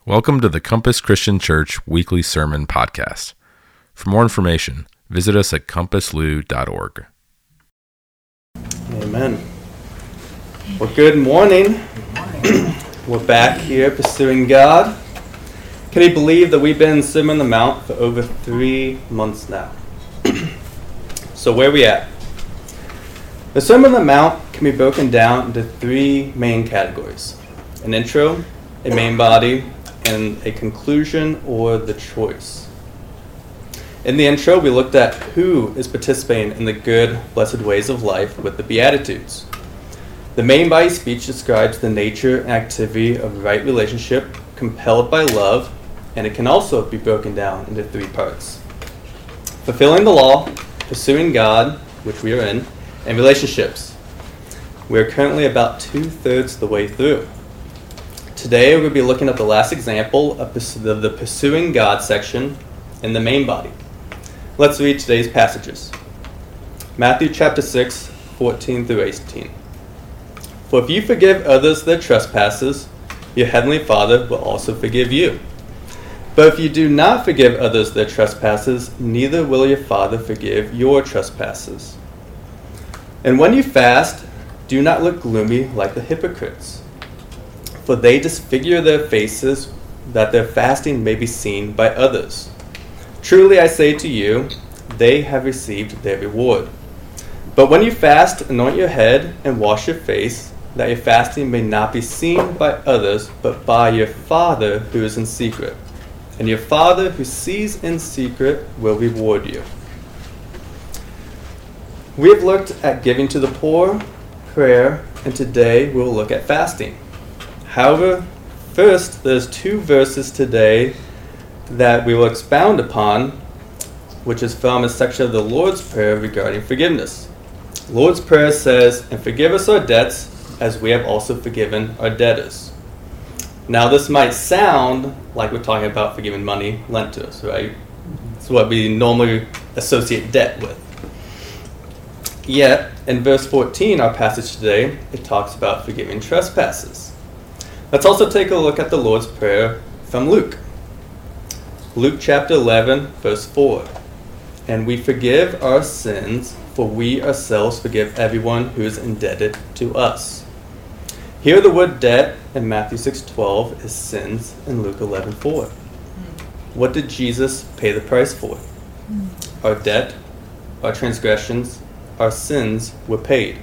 Welcome to the Compass Christian Church Weekly Sermon Podcast. For more information, visit us at compasslou.org. Amen. Well, good morning. We're back here pursuing God. Can you believe that we've been in Sermon on the Mount for over 3 months now? So where are we at? The Sermon on the Mount can be broken down into 3 main categories: an intro, a main body, and a conclusion or the choice. In the intro, we looked at who is participating in the good, blessed ways of life with the Beatitudes. The main body speech describes the nature and activity of right relationship compelled by love, and it can also be broken down into 3 parts: fulfilling the law, pursuing God, which we are in, and relationships. We are currently about 2/3 of the way through. Today, we're going to be looking at the last example of the Pursuing God section in the main body. Let's read today's passages. Matthew chapter 6, 14 through 18. For if you forgive others their trespasses, your heavenly Father will also forgive you. But if you do not forgive others their trespasses, neither will your Father forgive your trespasses. And when you fast, do not look gloomy like the hypocrites, for they disfigure their faces, that their fasting may be seen by others. Truly I say to you, they have received their reward. But when you fast, anoint your head and wash your face, that your fasting may not be seen by others, but by your Father who is in secret. And your Father who sees in secret will reward you. We have looked at giving to the poor, prayer, and today we will look at fasting. However, first, there's 2 verses today that we will expound upon, which is from a section of the Lord's Prayer regarding forgiveness. Lord's Prayer says, "And forgive us our debts, as we have also forgiven our debtors." Now, this might sound like we're talking about forgiving money lent to us, right? It's what we normally associate debt with. Yet, in verse 14, our passage today, it talks about forgiving trespasses. Let's also take a look at the Lord's Prayer from Luke. Luke chapter 11, verse 4. And we forgive our sins, for we ourselves forgive everyone who is indebted to us. Here the word debt in Matthew 6:12 is sins in Luke 11:4. What did Jesus pay the price for? Our debt, our transgressions, our sins were paid.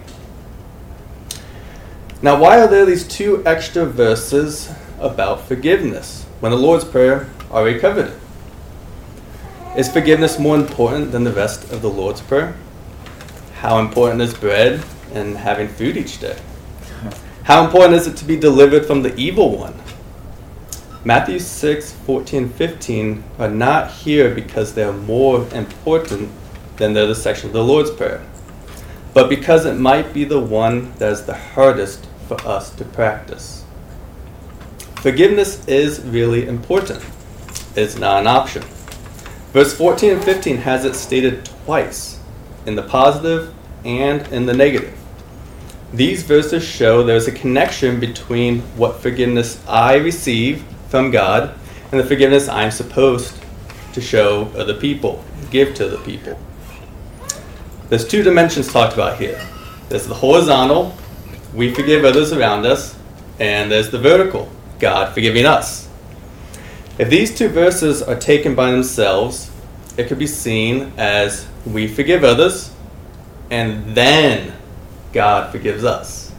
Now, why are there these 2 extra verses about forgiveness when the Lord's Prayer already covered it? Is forgiveness more important than the rest of the Lord's Prayer? How important is bread and having food each day? How important is it to be delivered from the evil one? Matthew 6, 14, 15 are not here because they are more important than the other section of the Lord's Prayer, but because it might be the one that is the hardest for us to practice. Forgiveness is really important. It's not an option. Verse 14 and 15 has it stated twice, in the positive and in the negative. These verses show there's a connection between what forgiveness I receive from God and the forgiveness I'm supposed to show other people, give to other people. There's 2 dimensions talked about here. There's the horizontal, we forgive others around us, and there's the vertical, God forgiving us. If these 2 verses are taken by themselves, it could be seen as we forgive others, and then God forgives us.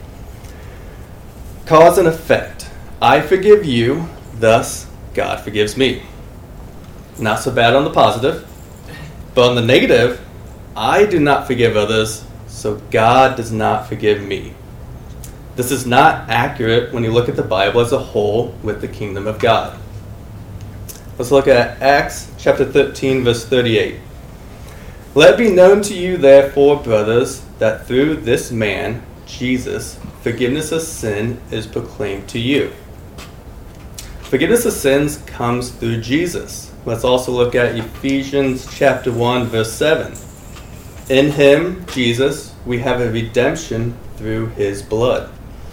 Cause and effect. I forgive you, thus God forgives me. Not so bad on the positive, but on the negative, I do not forgive others, so God does not forgive me. This is not accurate when you look at the Bible as a whole with the kingdom of God. Let's look at Acts chapter 13, verse 38. Let it be known to you, therefore, brothers, that through this man, Jesus, forgiveness of sin is proclaimed to you. Forgiveness of sins comes through Jesus. Let's also look at Ephesians chapter 1, verse 7. In him, Jesus, we have a redemption through his blood,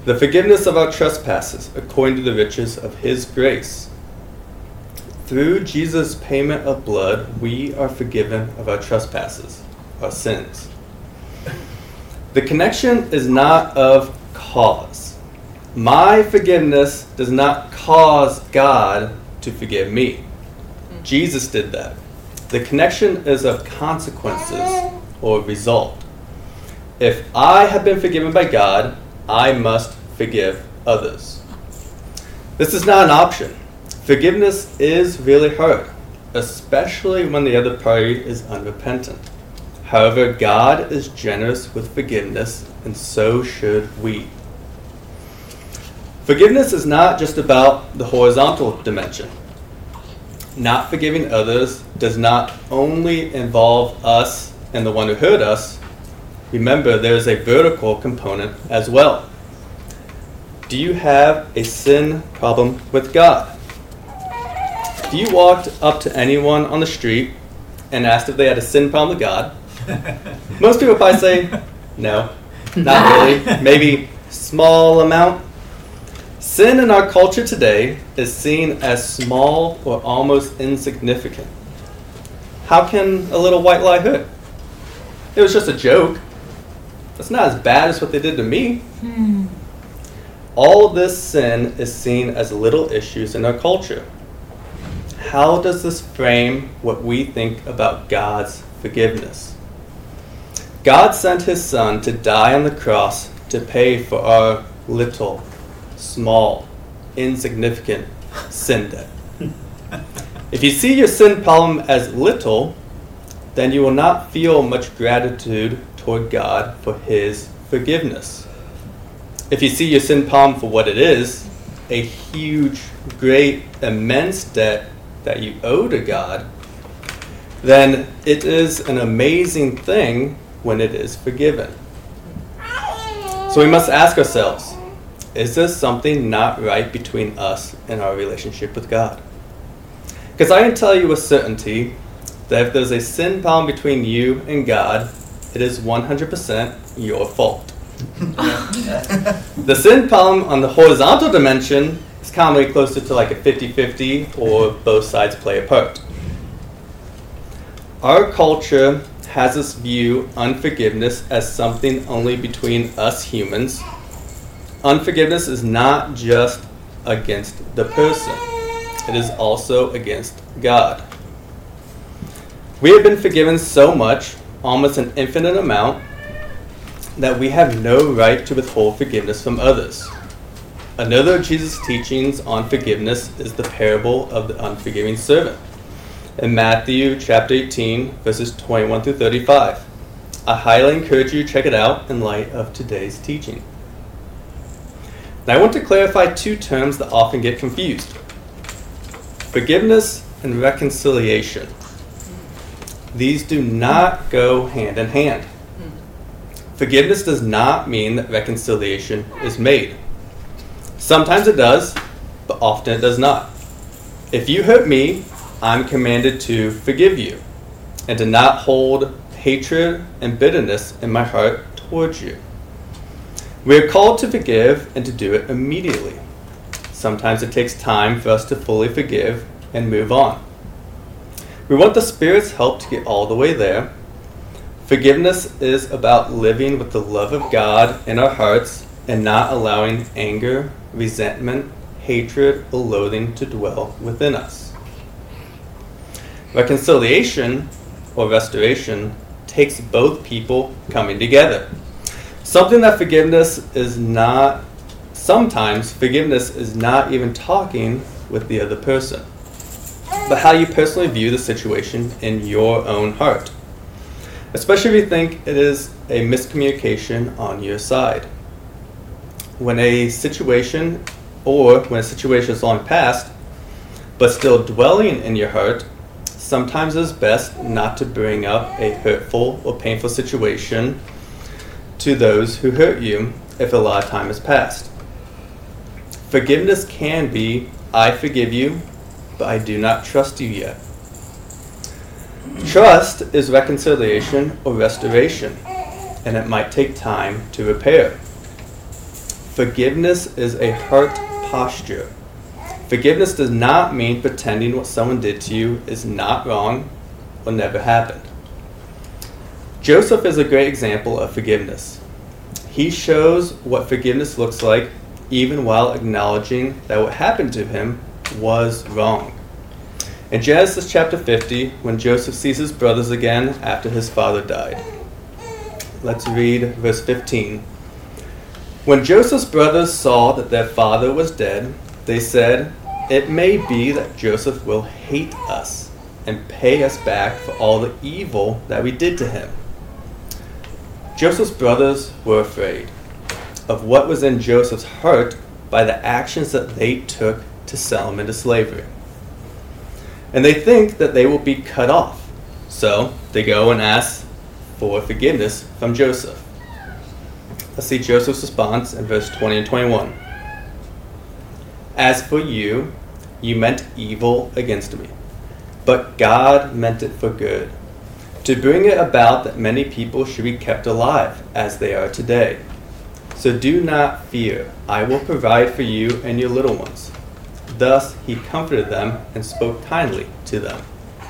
the forgiveness of our trespasses according to the riches of his grace. Through Jesus' payment of blood, we are forgiven of our trespasses, our sins. The connection is not of cause. My forgiveness does not cause God to forgive me. Jesus did that. The connection is of consequences or result. If I have been forgiven by God, I must forgive others. This is not an option. Forgiveness is really hard, especially when the other party is unrepentant. However, God is generous with forgiveness, and so should we. Forgiveness is not just about the horizontal dimension. Not forgiving others does not only involve us and the one who hurt us. Remember, there is a vertical component as well. Do you have a sin problem with God? If you walked up to anyone on the street and asked if they had a sin problem with God, most people probably say, no, not really, maybe small amount. Sin in our culture today is seen as small or almost insignificant. How can a little white lie hurt? It was just a joke. It's not as bad as what they did to me. All this sin is seen as little issues in our culture. How does this frame what we think about God's forgiveness? God sent his Son to die on the cross to pay for our little, small, insignificant sin debt. If you see your sin problem as little, then you will not feel much gratitude toward God for his forgiveness. If you see your sin problem for what it is, a huge, great, immense debt that you owe to God, then it is an amazing thing when it is forgiven. So we must ask ourselves, is there something not right between us and our relationship with God? Because I can tell you with certainty that if there's a sin problem between you and God, it is 100% your fault. The sin problem on the horizontal dimension is commonly closer to like a 50-50 or both sides play a part. Our culture has us view unforgiveness as something only between us humans. Unforgiveness is not just against the person. It is also against God. We have been forgiven so much, almost an infinite amount, that we have no right to withhold forgiveness from others. Another of Jesus' teachings on forgiveness is the parable of the unforgiving servant in Matthew chapter 18, verses 21 through 35. I highly encourage you to check it out in light of today's teaching. Now I want to clarify two terms that often get confused: forgiveness and reconciliation. These do not go hand in hand. Forgiveness does not mean that reconciliation is made. Sometimes it does, but often it does not. If you hurt me, I'm commanded to forgive you and to not hold hatred and bitterness in my heart towards you. We are called to forgive and to do it immediately. Sometimes it takes time for us to fully forgive and move on. We want the Spirit's help to get all the way there. Forgiveness is about living with the love of God in our hearts and not allowing anger, resentment, hatred, or loathing to dwell within us. Reconciliation, or restoration, takes both people coming together. Sometimes forgiveness is not even talking with the other person, but how you personally view the situation in your own heart, especially if you think it is a miscommunication on your side. When a situation is long past, but still dwelling in your heart, sometimes it is best not to bring up a hurtful or painful situation to those who hurt you if a lot of time has passed. Forgiveness can be, I forgive you, but I do not trust you yet. Trust is reconciliation or restoration, and it might take time to repair. Forgiveness is a heart posture. Forgiveness does not mean pretending what someone did to you is not wrong or never happened. Joseph is a great example of forgiveness. He shows what forgiveness looks like even while acknowledging that what happened to him was wrong. In Genesis chapter 50, when Joseph sees his brothers again after his father died. Let's read verse 15. When Joseph's brothers saw that their father was dead, they said, "It may be that Joseph will hate us and pay us back for all the evil that we did to him." Joseph's brothers were afraid of what was in Joseph's heart by the actions that they took to sell him into slavery. And they think that they will be cut off. So they go and ask for forgiveness from Joseph. Let's see Joseph's response in verse 20 and 21. "As for you, you meant evil against me, but God meant it for good, to bring it about that many people should be kept alive as they are today. So do not fear, I will provide for you and your little ones." Thus he comforted them and spoke kindly to them.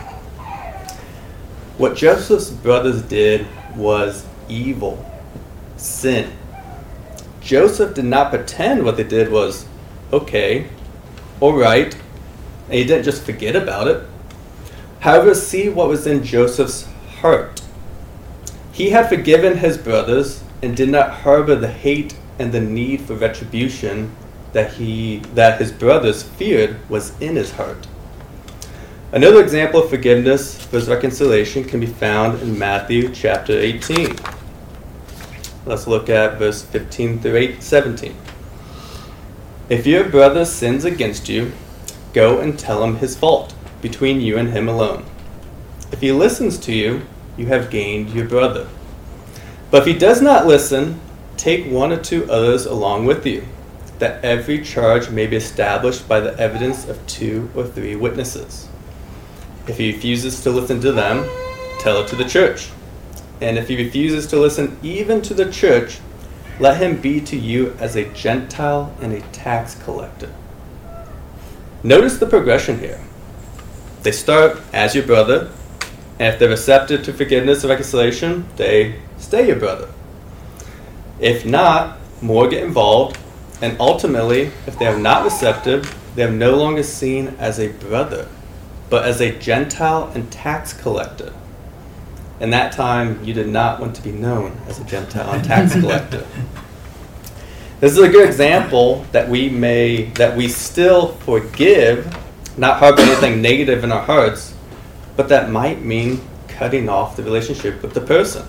What Joseph's brothers did was evil, sin. Joseph did not pretend what they did was okay, all right, and he didn't just forget about it. However, see what was in Joseph's heart. He had forgiven his brothers and did not harbor the hate and the need for retribution that his brothers feared was in his heart. Another example of forgiveness versus reconciliation can be found in Matthew chapter 18. Let's look at verse 15 through 17. "If your brother sins against you, go and tell him his fault between you and him alone. If he listens to you, you have gained your brother. But if he does not listen, take one or two others along with you, that every charge may be established by the evidence of 2 or 3 witnesses. If he refuses to listen to them, tell it to the church. And if he refuses to listen even to the church, let him be to you as a Gentile and a tax collector." Notice the progression here. They start as your brother, and if they're receptive to forgiveness and reconciliation, they stay your brother. If not, more get involved, and ultimately, if they are not receptive, they are no longer seen as a brother, but as a Gentile and tax collector. In that time, you did not want to be known as a Gentile and tax collector. This is a good example that we still forgive, not harbor anything negative in our hearts, but that might mean cutting off the relationship with the person.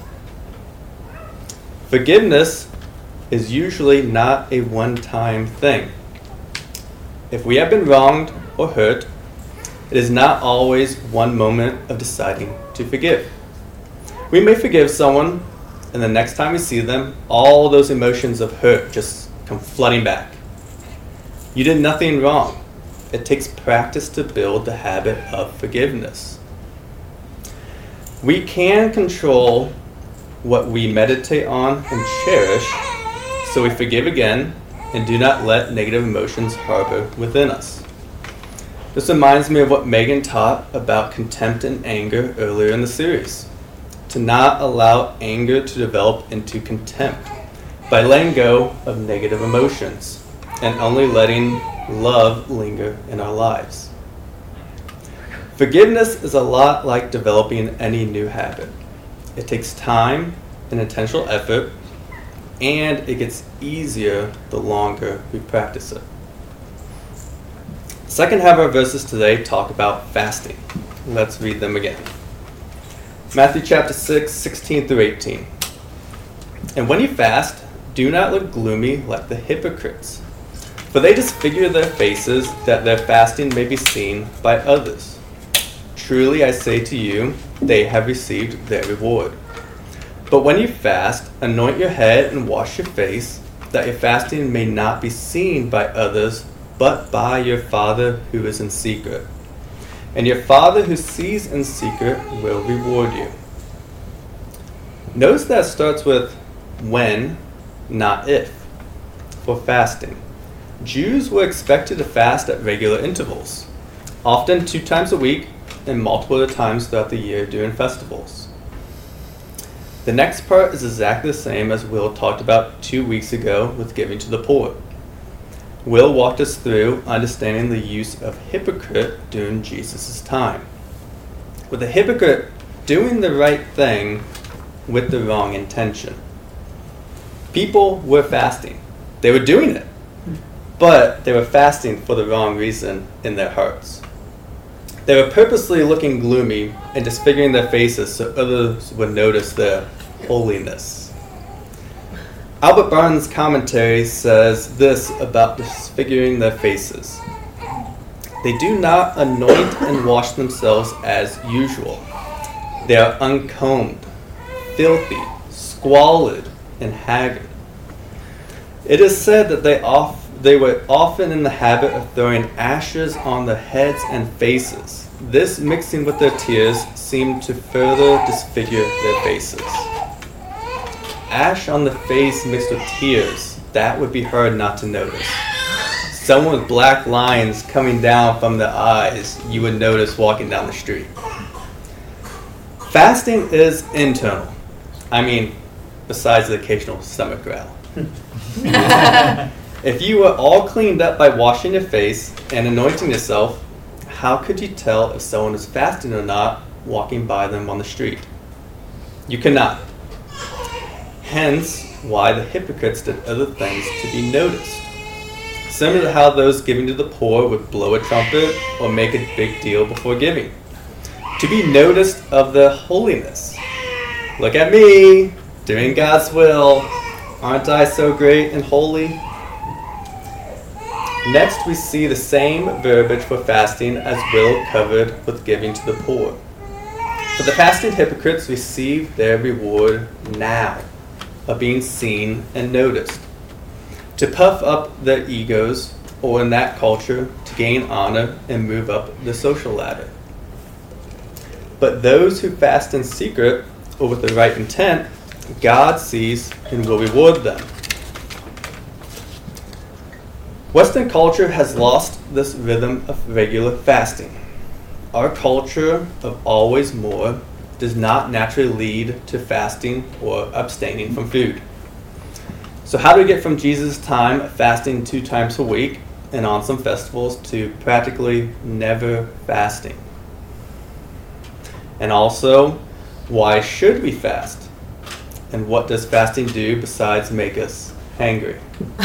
Forgiveness is usually not a one-time thing. If we have been wronged or hurt, it is not always one moment of deciding to forgive. We may forgive someone, and the next time we see them, all those emotions of hurt just come flooding back. You did nothing wrong. It takes practice to build the habit of forgiveness. We can control what we meditate on and cherish, so we forgive again and do not let negative emotions harbor within us. This reminds me of what Megan taught about contempt and anger earlier in the series. To not allow anger to develop into contempt by letting go of negative emotions and only letting love linger in our lives. Forgiveness is a lot like developing any new habit. It takes time and intentional effort, and it gets easier the longer we practice it. Second half of our verses today talk about fasting. Let's read them again. Matthew chapter 6, 16 through 18. "And when you fast, do not look gloomy like the hypocrites, for they disfigure their faces that their fasting may be seen by others. Truly I say to you, they have received their reward. But when you fast, anoint your head and wash your face, that your fasting may not be seen by others, but by your Father who is in secret. And your Father who sees in secret will reward you." Notice that it starts with when, not if. for fasting. Jews were expected to fast at regular intervals, often 2 times a week and multiple times throughout the year during festivals. The next part is exactly the same as Will talked about 2 weeks ago with giving to the poor. Will walked us through understanding the use of hypocrite during Jesus' time, with a hypocrite doing the right thing with the wrong intention. People were fasting. They were doing it, but they were fasting for the wrong reason in their hearts. They were purposely looking gloomy and disfiguring their faces so others would notice their holiness. Albert Barnes' commentary says this about disfiguring their faces. They do not anoint and wash themselves as usual. They are uncombed, filthy, squalid, and haggard. It is said that they were often in the habit of throwing ashes on their heads and faces. This, mixing with their tears, seemed to further disfigure their faces. Ash on the face mixed with tears, that would be hard not to notice. Someone with black lines coming down from their eyes, you would notice walking down the street. Fasting is internal. I mean, besides the occasional stomach growl. If you were all cleaned up by washing your face and anointing yourself, how could you tell if someone is fasting or not walking by them on the street? You cannot. Hence, why the hypocrites did other things to be noticed. Similar to how those giving to the poor would blow a trumpet or make a big deal before giving. To be noticed of their holiness. Look at me, doing God's will. Aren't I so great and holy? Next, we see the same verbiage for fasting as Will covered with giving to the poor. For the fasting hypocrites receive their reward now of being seen and noticed, to puff up their egos, or in that culture, to gain honor and move up the social ladder. But those who fast in secret, or with the right intent, God sees and will reward them. Western culture has lost this rhythm of regular fasting. Our culture of always more does not naturally lead to fasting or abstaining from food. So how do we get from Jesus' time of fasting 2 times a week and on some festivals to practically never fasting? And also, why should we fast? And what does fasting do besides make us hangry?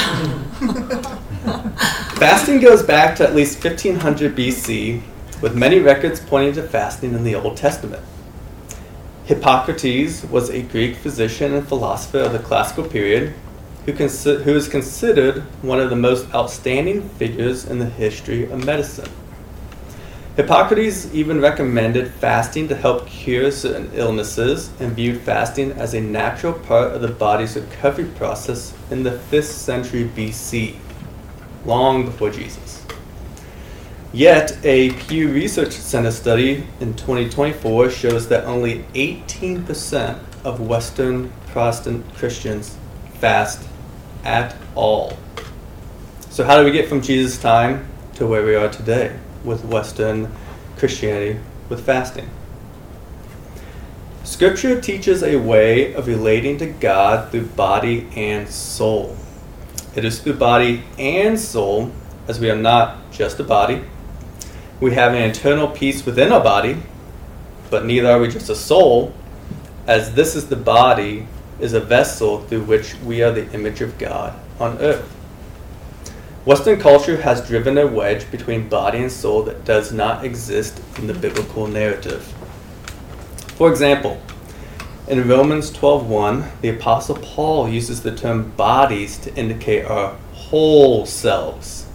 Fasting goes back to at least 1500 BC, with many records pointing to fasting in the Old Testament. Hippocrates was a Greek physician and philosopher of the classical period who is considered one of the most outstanding figures in the history of medicine. Hippocrates even recommended fasting to help cure certain illnesses and viewed fasting as a natural part of the body's recovery process in the 5th century BC, long before Jesus. Yet, a Pew Research Center study in 2024 shows that only 18% of Western Protestant Christians fast at all. So how do we get from Jesus' time to where we are today with Western Christianity with fasting? Scripture teaches a way of relating to God through body and soul. It is through body and soul, as we are not just a body. We have an internal peace within our body, but neither are we just a soul, as this is the body, is a vessel through which we are the image of God on earth. Western culture has driven a wedge between body and soul that does not exist in the biblical narrative. For example, in Romans 12:1, the Apostle Paul uses the term bodies to indicate our whole selves.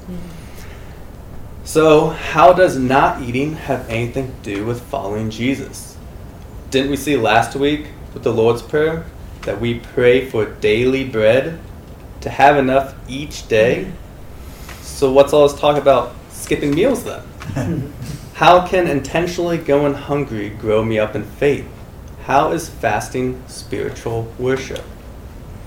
So, how does not eating have anything to do with following Jesus? Didn't we see last week with the Lord's Prayer that we pray for daily bread to have enough each day? So what's all this talk about skipping meals then? How can intentionally going hungry grow me up in faith? How is fasting spiritual worship?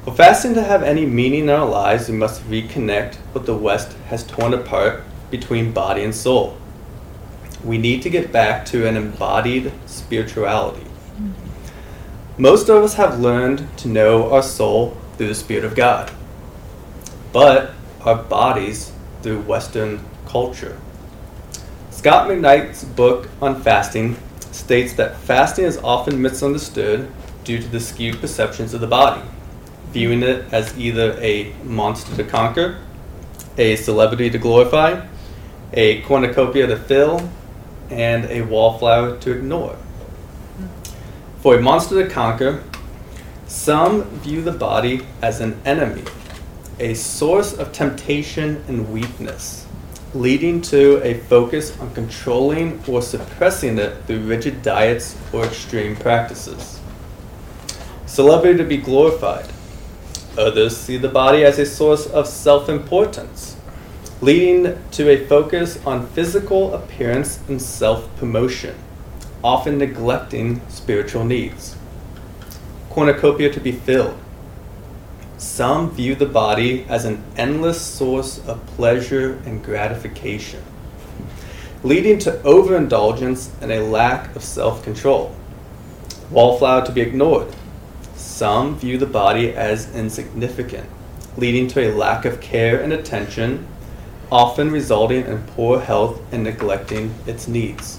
For fasting to have any meaning in our lives, we must reconnect what the West has torn apart between body and soul. We need to get back to an embodied spirituality. Most of us have learned to know our soul through the Spirit of God, but our bodies through Western culture. Scott McKnight's book on fasting states that fasting is often misunderstood due to the skewed perceptions of the body, viewing it as either a monster to conquer, a celebrity to glorify, a cornucopia to fill, and a wallflower to ignore. For a monster to conquer, some view the body as an enemy, a source of temptation and weakness, leading to a focus on controlling or suppressing it through rigid diets or extreme practices. Celebrity to be glorified. Others see the body as a source of self-importance, leading to a focus on physical appearance and self-promotion, often neglecting spiritual needs. Cornucopia to be filled. Some view the body as an endless source of pleasure and gratification, leading to overindulgence and a lack of self-control. Wallflower to be ignored. Some view the body as insignificant, leading to a lack of care and attention, often resulting in poor health and neglecting its needs.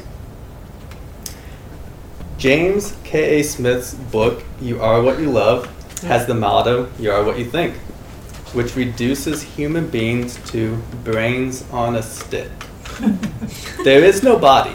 James K.A. Smith's book, You Are What You Love, has the motto, You Are What You Think, which reduces human beings to brains on a stick. There is no body.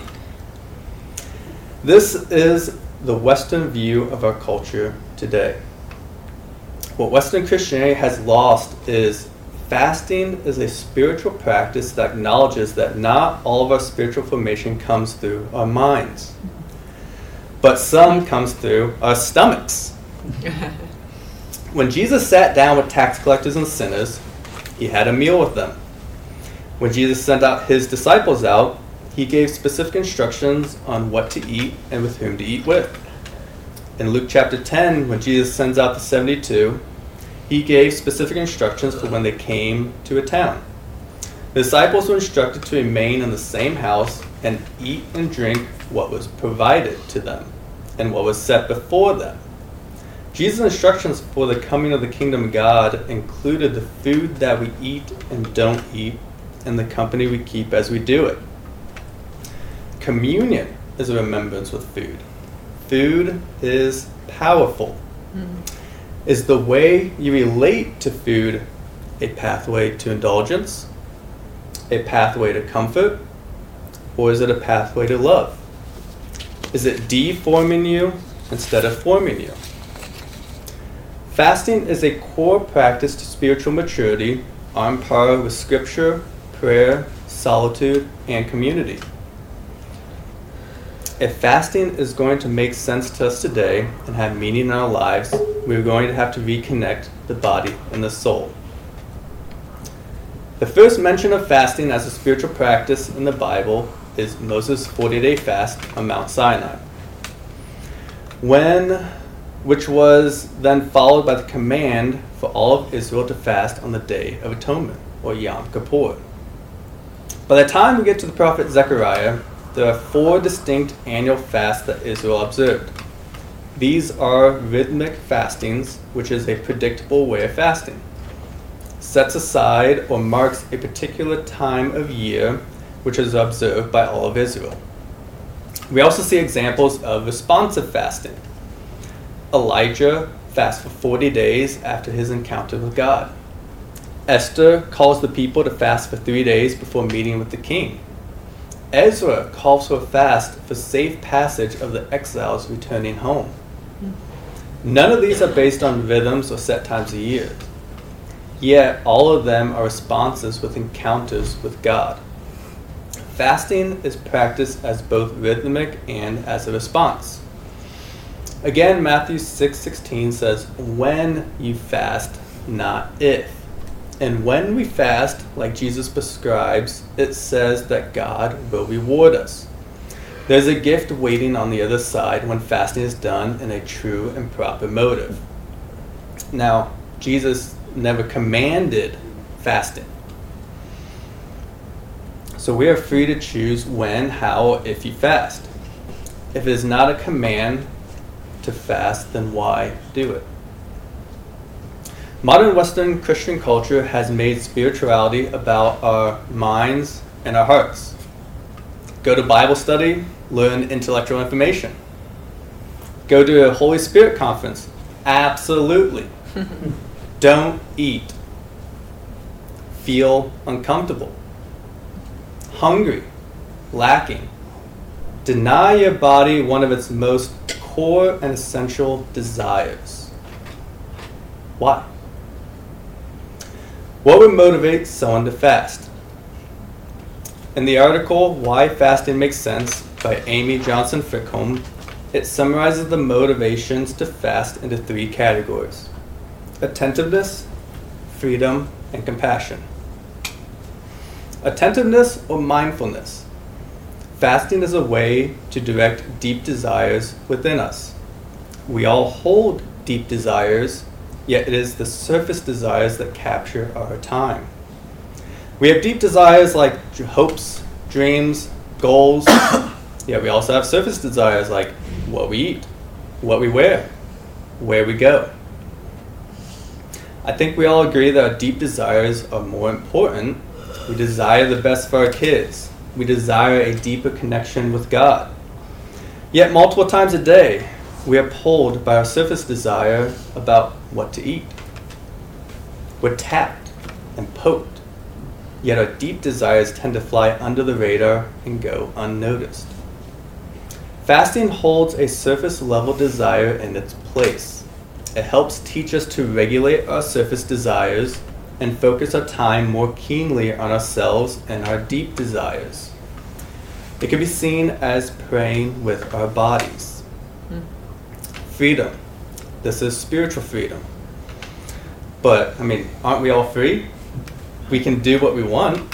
This is the Western view of our culture today. What Western Christianity has lost is fasting is a spiritual practice that acknowledges that not all of our spiritual formation comes through our minds, but some comes through our stomachs. When Jesus sat down with tax collectors and sinners, he had a meal with them. When Jesus sent out his disciples out, he gave specific instructions on what to eat and with whom to eat with. In Luke chapter 10, when Jesus sends out the 72, he gave specific instructions for when they came to a town. The disciples were instructed to remain in the same house and eat and drink what was provided to them and what was set before them. Jesus' instructions for the coming of the kingdom of God included the food that we eat and don't eat and the company we keep as we do it. Communion is a remembrance with food. Food is powerful. Is the way you relate to food a pathway to indulgence, a pathway to comfort, or is it a pathway to love? Is it deforming you instead of forming you? Fasting is a core practice to spiritual maturity on par with scripture, prayer, solitude, and community. If fasting is going to make sense to us today and have meaning in our lives, we're going to have to reconnect the body and the soul. The first mention of fasting as a spiritual practice in the Bible is Moses' 40-day fast on Mount Sinai, which was then followed by the command for all of Israel to fast on the Day of Atonement, or Yom Kippur. By the time we get to the prophet Zechariah, there are 4 distinct annual fasts that Israel observed. These are rhythmic fastings, which is a predictable way of fasting. Sets aside or marks a particular time of year, which is observed by all of Israel. We also see examples of responsive fasting. Elijah fasts for 40 days after his encounter with God. Esther calls the people to fast for 3 days before meeting with the king. Ezra calls for a fast for safe passage of the exiles returning home. None of these are based on rhythms or set times of year. Yet all of them are responses with encounters with God. Fasting is practiced as both rhythmic and as a response. Again, Matthew 6:16 says, when you fast, not if. And when we fast, like Jesus prescribes, it says that God will reward us. There's a gift waiting on the other side when fasting is done in a true and proper motive. Now, Jesus never commanded fasting. So we are free to choose when, how, if you fast. If it is not a command to fast, then why do it? Modern Western Christian culture has made spirituality about our minds and our hearts. Go to Bible study, learn intellectual information. Go to a Holy Spirit conference. Absolutely. Don't eat. Feel uncomfortable. Hungry. Lacking. Deny your body one of its most core and essential desires. Why? What would motivate someone to fast? In the article, Why Fasting Makes Sense by Amy Johnson Fickholm, it summarizes the motivations to fast into 3 categories: attentiveness, freedom, and compassion. Attentiveness or mindfulness. Fasting is a way to direct deep desires within us. We all hold deep desires, yet it is the surface desires that capture our time. We have deep desires like hopes, dreams, goals, yet we also have surface desires like what we eat, what we wear, where we go. I think we all agree that our deep desires are more important. We desire the best for our kids. We desire a deeper connection with God. Yet multiple times a day, we are pulled by our surface desire about what to eat. We're tapped and poked. Yet our deep desires tend to fly under the radar and go unnoticed. Fasting holds a surface level desire in its place. It helps teach us to regulate our surface desires and focus our time more keenly on ourselves and our deep desires. It can be seen as praying with our bodies. Freedom. This is spiritual freedom. But, aren't we all free? We can do what we want.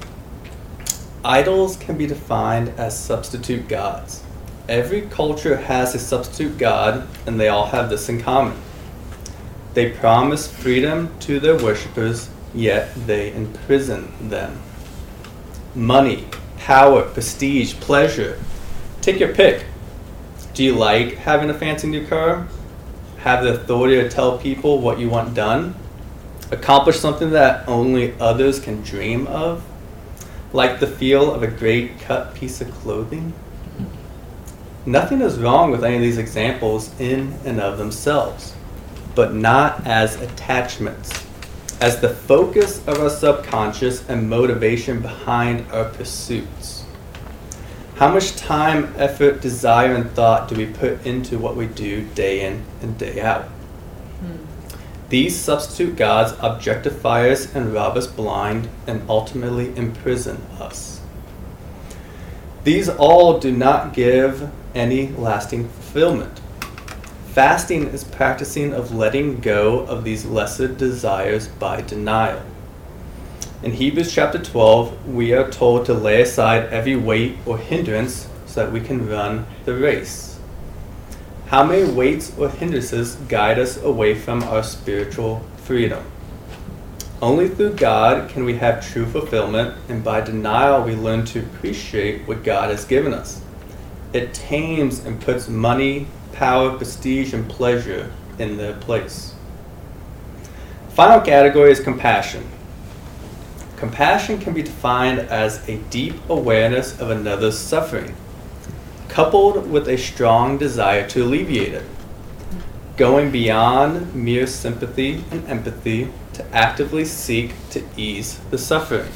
Idols can be defined as substitute gods. Every culture has a substitute god, and they all have this in common. They promise freedom to their worshippers, yet they imprison them. Money, power, prestige, pleasure. Take your pick. Do you like having a fancy new car? Have the authority to tell people what you want done? Accomplish something that only others can dream of? Like the feel of a great cut piece of clothing? Nothing is wrong with any of these examples in and of themselves, but not as attachments, as the focus of our subconscious and motivation behind our pursuits. How much time, effort, desire, and thought do we put into what we do day in and day out? These substitute gods objectify us and rob us blind and ultimately imprison us. These all do not give any lasting fulfillment. Fasting is practicing of letting go of these lesser desires by denial. In Hebrews chapter 12, we are told to lay aside every weight or hindrance so that we can run the race. How many weights or hindrances guide us away from our spiritual freedom? Only through God can we have true fulfillment, and by denial we learn to appreciate what God has given us. It tames and puts money, power, prestige, and pleasure in their place. Final category is compassion. Compassion can be defined as a deep awareness of another's suffering, coupled with a strong desire to alleviate it, going beyond mere sympathy and empathy to actively seek to ease the suffering.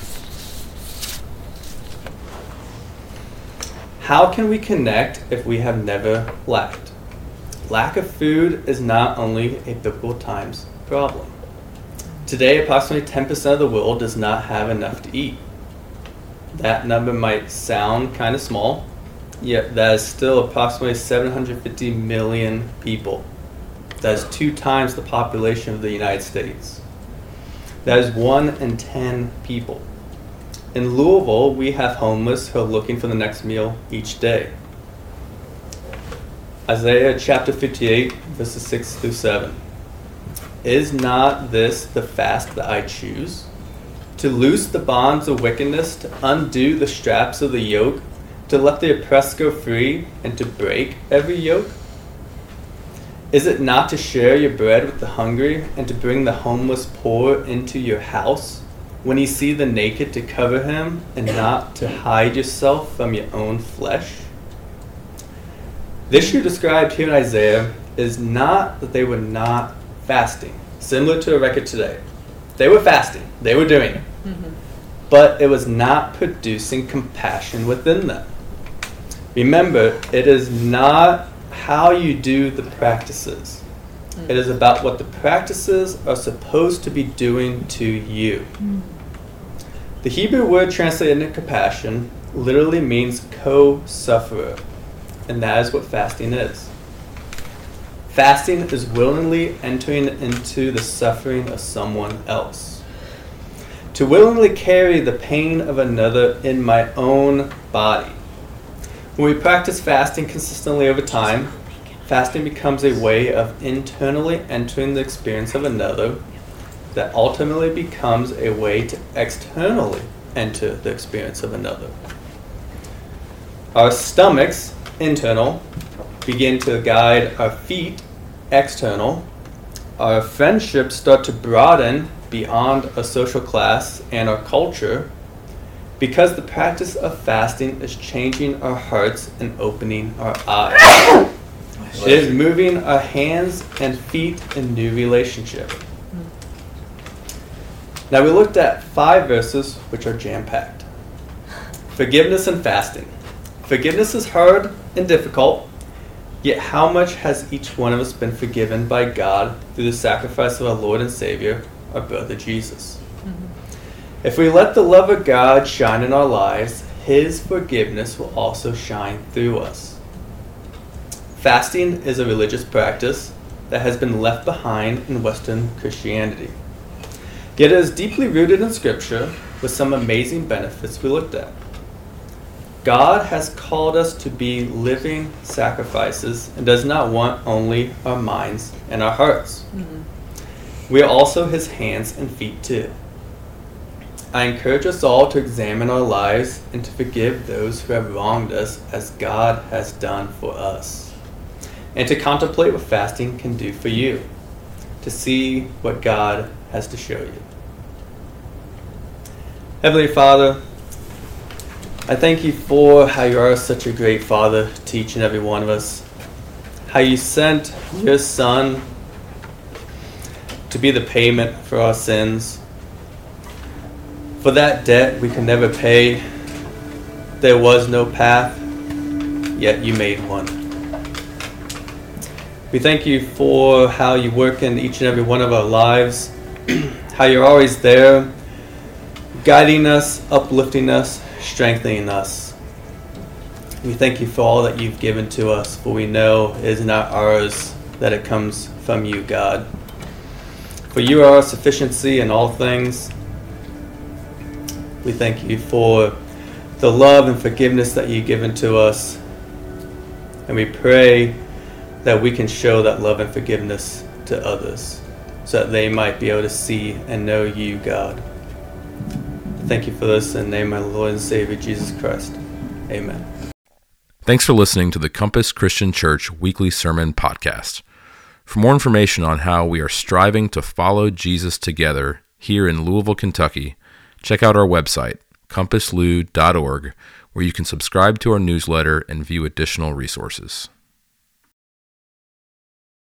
How can we connect if we have never lacked? Lack of food is not only a biblical times problem. Today, approximately 10% of the world does not have enough to eat. That number might sound kind of small, yet that is still approximately 750 million people. That is 2 times the population of the United States. That is 1 in 10 people. In Louisville, we have homeless who are looking for the next meal each day. Isaiah chapter 58, verses 6 through 7. Is not this the fast that I choose? To loose the bonds of wickedness, to undo the straps of the yoke, to let the oppressed go free, and to break every yoke? Is it not to share your bread with the hungry, and to bring the homeless poor into your house? When you see the naked, to cover him, and not to hide yourself from your own flesh? The issue described here in Isaiah is not that they were not fasting, similar to a record today. They were fasting. They were doing it. Mm-hmm. But it was not producing compassion within them. Remember, it is not how you do the practices. Mm. It is about what the practices are supposed to be doing to you. Mm. The Hebrew word translated into compassion literally means co-sufferer, and that is what fasting is. Fasting is willingly entering into the suffering of someone else. To willingly carry the pain of another in my own body. When we practice fasting consistently over time, fasting becomes a way of internally entering the experience of another that ultimately becomes a way to externally enter the experience of another. Our stomachs, internal, begin to guide our feet, external. Our friendships start to broaden beyond a social class and our culture, because the practice of fasting is changing our hearts and opening our eyes. It is moving our hands and feet in new relationship. Now we looked at 5 verses which are jam-packed. Forgiveness and fasting. Forgiveness is hard and difficult, yet how much has each one of us been forgiven by God through the sacrifice of our Lord and Savior, our brother Jesus? Mm-hmm. If we let the love of God shine in our lives, His forgiveness will also shine through us. Fasting is a religious practice that has been left behind in Western Christianity. Yet it is deeply rooted in Scripture with some amazing benefits we looked at. God has called us to be living sacrifices and does not want only our minds and our hearts. Mm-hmm. We are also His hands and feet too. I encourage us all to examine our lives and to forgive those who have wronged us as God has done for us. And to contemplate what fasting can do for you, to see what God has to show you. Heavenly Father, I thank you for how you are such a great Father to each and every one of us. How you sent your Son to be the payment for our sins. For that debt we can never pay. There was no path, yet you made one. We thank you for how you work in each and every one of our lives, how you're always there, guiding us, uplifting us, strengthening us. We thank you for all that you've given to us, for we know it is not ours, that it comes from you, God. For you are our sufficiency in all things. We thank you for the love and forgiveness that you've given to us. And we pray that we can show that love and forgiveness to others so that they might be able to see and know you, God. Thank you for this in the name of my Lord and Savior, Jesus Christ. Amen. Thanks for listening to the Compass Christian Church Weekly Sermon Podcast. For more information on how we are striving to follow Jesus together here in Louisville, Kentucky, check out our website, compasslou.org, where you can subscribe to our newsletter and view additional resources.